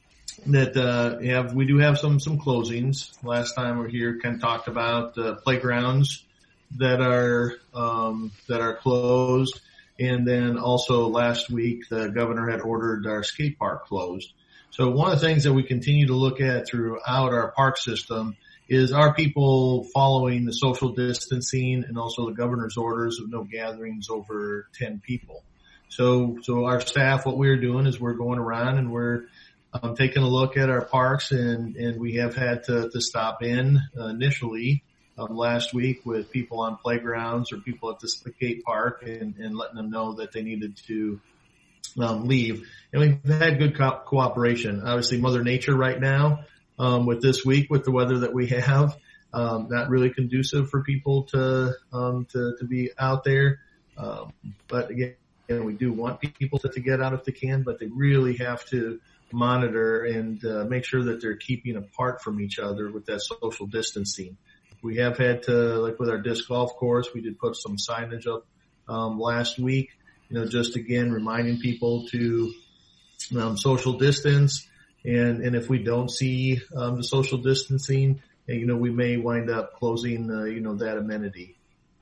[SPEAKER 9] that uh have we do have some some closings. Last time we were here, kind of talked about uh, playgrounds that are um that are closed. And then also last week, the governor had ordered our skate park closed. So one of the things that we continue to look at throughout our park system is, are people following the social distancing and also the governor's orders of no gatherings over ten people. So, so our staff, what we're doing is we're going around and we're um, taking a look at our parks, and, and we have had to, to stop in uh, initially Um, last week with people on playgrounds or people at the skate park and, and letting them know that they needed to um, leave. And we've had good co- cooperation. Obviously, Mother Nature right now, um, with this week, with the weather that we have, um, not really conducive for people to um, to, to be out there. Um, but again, we do want people to, to get out if they can, but they really have to monitor and uh, make sure that they're keeping apart from each other with that social distancing. We have had to, like with our disc golf course, we did put some signage up um, last week, you know, just again reminding people to um, social distance. And, and if we don't see um, the social distancing, you know, we may wind up closing, uh, you know, that amenity.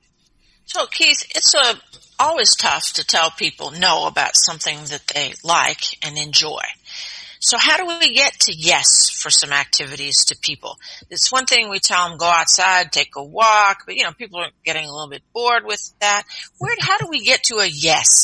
[SPEAKER 2] So, Keith, it's a, always tough to tell people no about something that they like and enjoy. So how do we get to yes for some activities to people? It's one thing we tell them go outside, take a walk, but, you know, people are getting a little bit bored with that. Where, how do we get to a yes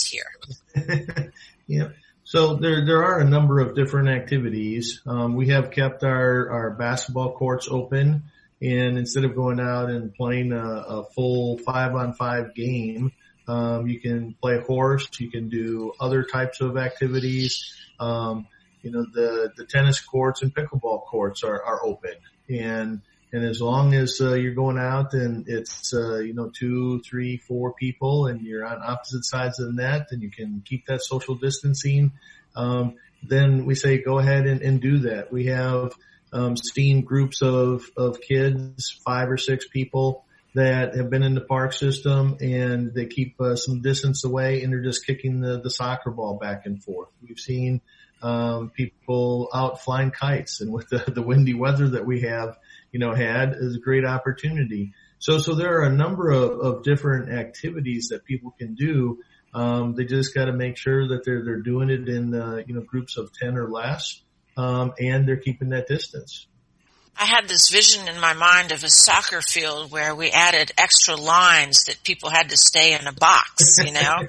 [SPEAKER 2] here?
[SPEAKER 9] Yeah. So there, there are a number of different activities. Um, we have kept our, our basketball courts open, and instead of going out and playing a, a full five on five game, um, you can play horse, you can do other types of activities. Um, you know, the, the tennis courts and pickleball courts are, are open, and, and as long as, uh, you're going out and it's, uh, you know, two, three, four people and you're on opposite sides of the net and you can keep that social distancing, um, then we say go ahead and, and do that. We have, um, seen groups of, of kids, five or six people that have been in the park system, and they keep uh, some distance away and they're just kicking the, the soccer ball back and forth. We've seen, um, people out flying kites, and with the, the windy weather that we have, you know, had is a great opportunity. So, so there are a number of, of different activities that people can do. Um, they just got to make sure that they're, they're doing it in, uh, you know, groups of ten or less, um, and they're keeping that distance.
[SPEAKER 2] I had this vision in my mind of a soccer field where we added extra lines that people had to stay in a box, you know,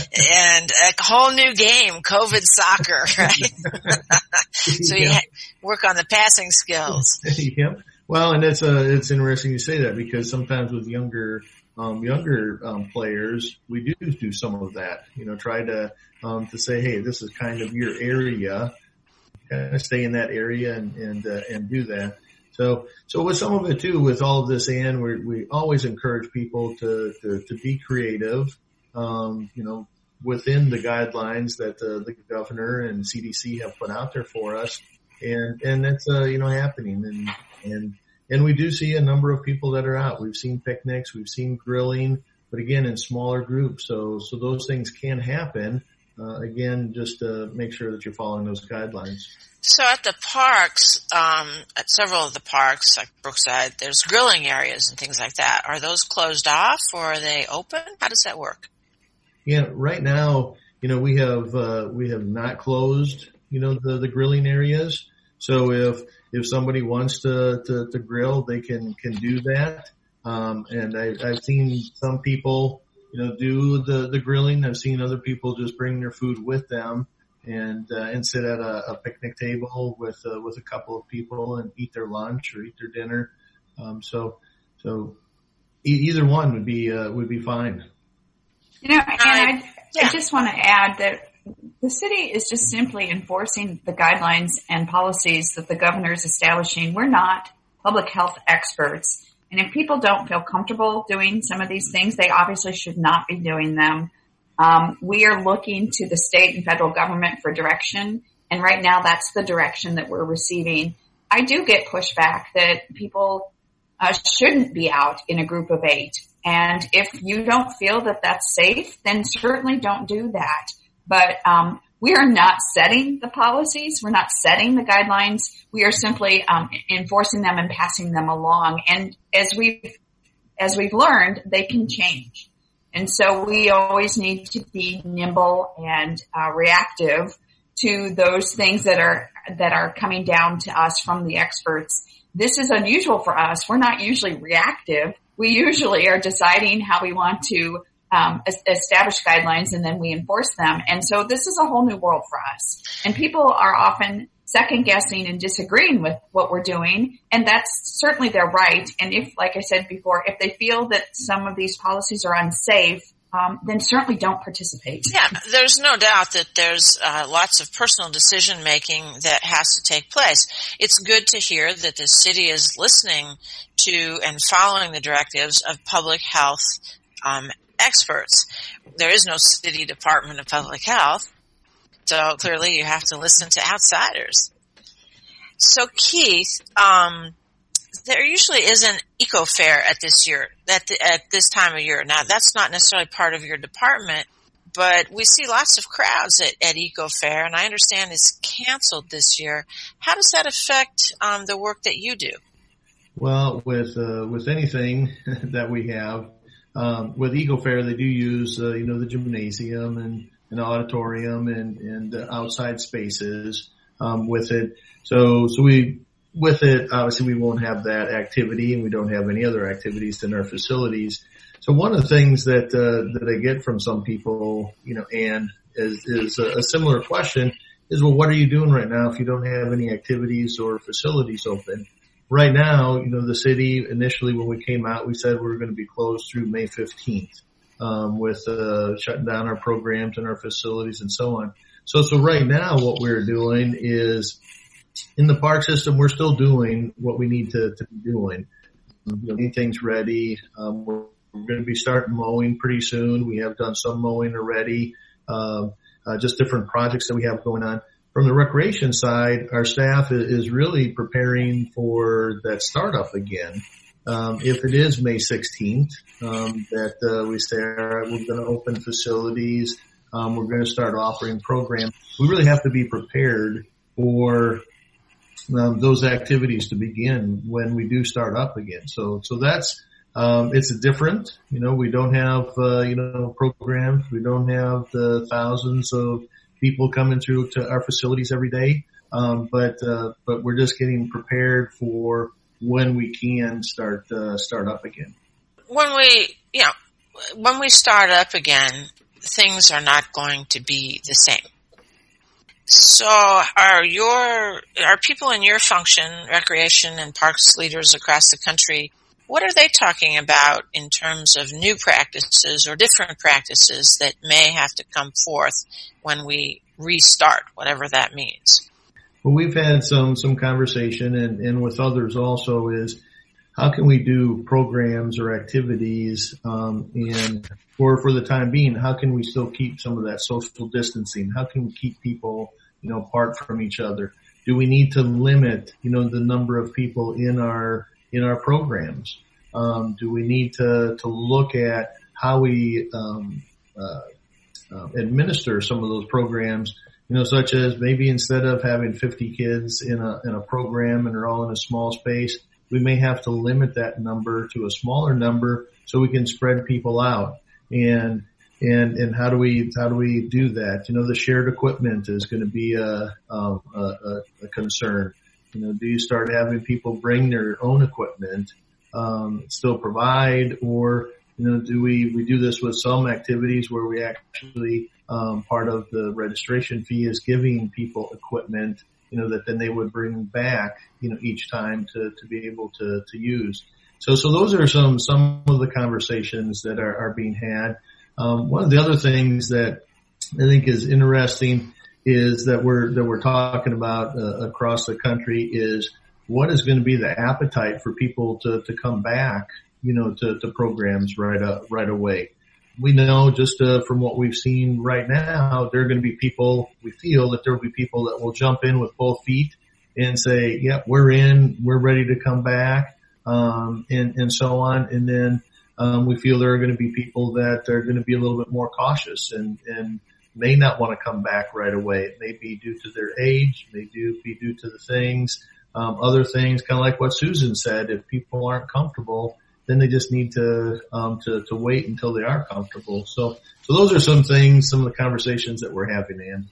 [SPEAKER 2] and a whole new game, COVID soccer, right? So you yeah. work on the passing skills.
[SPEAKER 9] Yep. Well, and it's uh, it's interesting you say that, because sometimes with younger um, younger um, players, we do do some of that. You know, try to um, to say, hey, this is kind of your area, kind of stay in that area and and uh, and do that. So, so with some of it too, with all of this, Ann, we we always encourage people to to, to be creative, um, you know, within the guidelines that uh, the governor and C D C have put out there for us, and and that's uh, you know happening, and and and we do see a number of people that are out. We've seen picnics, we've seen grilling, but again in smaller groups. So so those things can happen. Uh, again, just to make sure that you're following those guidelines.
[SPEAKER 2] So at the parks, um, at several of the parks, like Brookside, there's grilling areas and things like that. Are those closed off, or are they open? How does that work?
[SPEAKER 9] Yeah, right now, you know, we have, uh, we have not closed, you know, the, the grilling areas. So if, if somebody wants to, to, to grill, they can, can do that. Um, and I, I've seen some people, you know, do the, the grilling. I've seen other people just bring their food with them and, uh, and sit at a, a picnic table with, uh, with a couple of people and eat their lunch or eat their dinner. Um, so, so e- either one would be, uh, would be fine.
[SPEAKER 8] You know, and I, yeah. I just want to add that the city is just simply enforcing the guidelines and policies that the governor is establishing. We're not public health experts. And if people don't feel comfortable doing some of these things, they obviously should not be doing them. Um, we are looking to the state and federal government for direction. And right now that's the direction that we're receiving. I do get pushback that people uh, shouldn't be out in a group of eight. And if you don't feel that that's safe, then certainly don't do that. But um, we are not setting the policies. We're not setting the guidelines. We are simply um, enforcing them and passing them along. And as we've as we've learned, they can change. And so we always need to be nimble and uh, reactive to those things that are that are coming down to us from the experts. This is unusual for us. We're not usually reactive. We usually are deciding how we want to um, establish guidelines, and then we enforce them. And so this is a whole new world for us. And people are often second guessing and disagreeing with what we're doing. And that's certainly their right. And if, like I said before, if they feel that some of these policies are unsafe, um, then certainly don't participate.
[SPEAKER 2] Yeah, there's no doubt that there's uh, lots of personal decision making that has to take place. It's good to hear that the city is listening to and following the directives of public health um, experts. There is no city department of public health, so clearly you have to listen to outsiders. So Keith, um, there usually is an eco fair at this year, at, the, at this time of year. Now that's not necessarily part of your department, but we see lots of crowds at, at eco fair, and I understand it's canceled this year. How does that affect um, the work that you do?
[SPEAKER 9] Well, with uh, with anything that we have, um, with EcoFair, they do use uh, you know the gymnasium and an auditorium and and uh, outside spaces um, with it. So so we with it obviously we won't have that activity, and we don't have any other activities in our facilities. So one of the things that uh, that I get from some people, you know, and is is a, a similar question is, well, what are you doing right now if you don't have any activities or facilities open? Right now, you know, the city initially when we came out, we said we were going to be closed through May fifteenth, um, with, uh, shutting down our programs and our facilities and so on. So, so right now what we're doing is in the park system, we're still doing what we need to, to be doing. You know, getting things ready. Um, we're, we're going to be starting mowing pretty soon. We have done some mowing already. Um, uh, just different projects that we have going on. From the recreation side, our staff is really preparing for that startup again. Um, if it is May sixteenth, um, that uh, we say, all right, we're going to open facilities, um, we're going to start offering programs. We really have to be prepared for um, those activities to begin when we do start up again. So, so that's um, it's different. You know, we don't have uh, you know programs. We don't have the thousands of people coming through to our facilities every day. Um, but, uh, but we're just getting prepared for when we can start, uh, start up again.
[SPEAKER 2] When we, you know, when we start up again, things are not going to be the same. So are your, are people in your function, recreation and parks leaders across the country, what are they talking about in terms of new practices or different practices that may have to come forth when we restart, whatever that means?
[SPEAKER 9] Well, we've had some, some conversation and, and with others also is how can we do programs or activities, um, and for, for the time being, how can we still keep some of that social distancing? How can we keep people, you know, apart from each other? Do we need to limit, you know, the number of people in our, in our programs? Um, do we need to, to look at how we, um, uh, uh, administer some of those programs, you know, such as maybe instead of having fifty kids in a, in a program and they're all in a small space, we may have to limit that number to a smaller number so we can spread people out. And, and, and how do we, how do we do that? You know, the shared equipment is going to be a, a, a, a concern. You know, do you start having people bring their own equipment, um, still provide, or, you know, do we, we do this with some activities where we actually, um, part of the registration fee is giving people equipment, you know, that then they would bring back, you know, each time to, to be able to, to use. So, so those are some, some of the conversations that are, are being had. Um, one of the other things that I think is interesting is that we're, that we're talking about uh, across the country is what is going to be the appetite for people to, to come back, you know, to, to programs right up, right away. We know just uh, from what we've seen right now, there are going to be people, we feel that there will be people that will jump in with both feet and say, yeah, we're in, we're ready to come back, um, and, and so on. And then, um, we feel there are going to be people that are going to be a little bit more cautious and, and may not want to come back right away. It may be due to their age, may do, be due to the things, um, other things, kind of like what Susan said, if people aren't comfortable, then they just need to, um, to, to wait until they are comfortable. So, so those are some things, some of the conversations that we're having, Ann.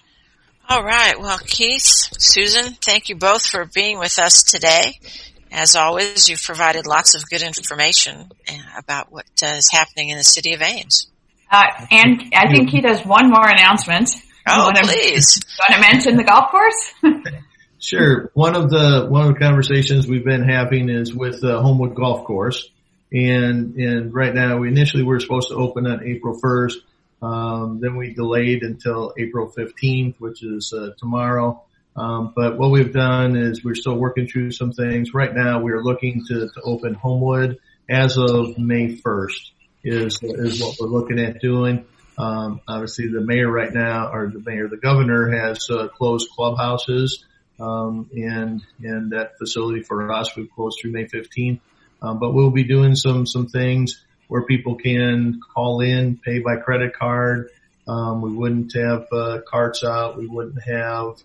[SPEAKER 2] All right. Well, Keith, Susan, thank you both for being with us today. As always, you've provided lots of good information about what uh, is happening in the city of Ames.
[SPEAKER 8] Uh, and I think he does one more announcement.
[SPEAKER 2] Oh,
[SPEAKER 8] you wanna,
[SPEAKER 2] please.
[SPEAKER 8] You want to mention the golf course?
[SPEAKER 9] Sure. One of the, one of the conversations we've been having is with the Homewood Golf Course. And, and right now we initially were supposed to open on April first. Um, then we delayed until April fifteenth, which is, uh, tomorrow. Um, but what we've done is we're still working through some things. Right now we're looking to, to open Homewood as of May first is, is what we're looking at doing. Um, obviously the mayor right now, or the mayor, the governor has, uh, closed clubhouses. Um, and, and that facility for us, we've closed through May fifteenth. Um, but we'll be doing some, some things where people can call in, pay by credit card. Um, we wouldn't have, uh, carts out. We wouldn't have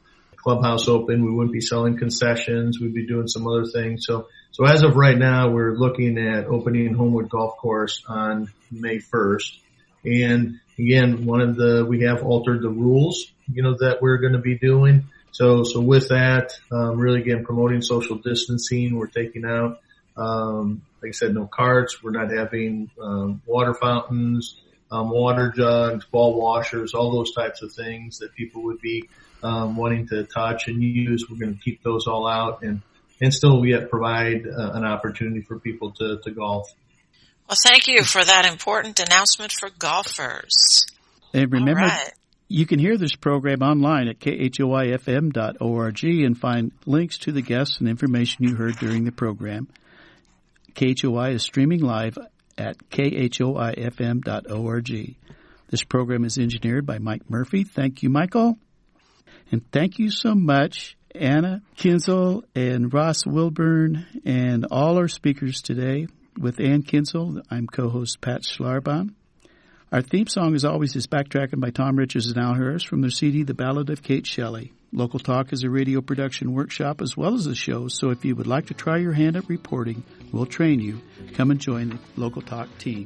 [SPEAKER 9] clubhouse open. We wouldn't be selling concessions. We'd be doing some other things. So, so as of right now, we're looking at opening Homewood Golf Course on May first. And again, one of the, we have altered the rules, you know, that we're going to be doing. So, so with that, um, really again, promoting social distancing. We're taking out, um, like I said, no carts. We're not having, um, water fountains, um, water jugs, ball washers, all those types of things that people would be, um, wanting to touch and use. We're going to keep those all out and, and still yet provide uh, an opportunity for people to, to golf.
[SPEAKER 2] Well, thank you for that important announcement for golfers.
[SPEAKER 1] And remember,
[SPEAKER 2] right.
[SPEAKER 1] You can hear this program online at K H O I F M dot org and find links to the guests and information you heard during the program. K H O I is streaming live at K H O I F M dot org. This program is engineered by Mike Murphy. Thank you, Michael. And thank you so much, Anna Kinzel and Ross Wilburn and all our speakers today. With Ann Kinzel, I'm co-host Pat Schlarbaum. Our theme song, as always, is Backtracking by Tom Richards and Al Harris from their C D, The Ballad of Kate Shelley. Local Talk is a radio production workshop as well as a show, so if you would like to try your hand at reporting, we'll train you. Come and join the Local Talk team.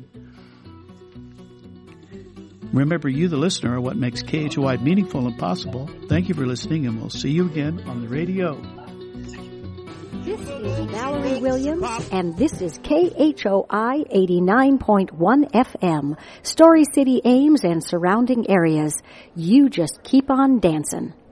[SPEAKER 1] Remember, you, the listener, are what makes K H O I meaningful and possible. Thank you for listening, and we'll see you again on the radio.
[SPEAKER 10] This is Valerie Williams, and this is K H O I eighty-nine point one F M, Story City, Ames, and surrounding areas. You just keep on dancing.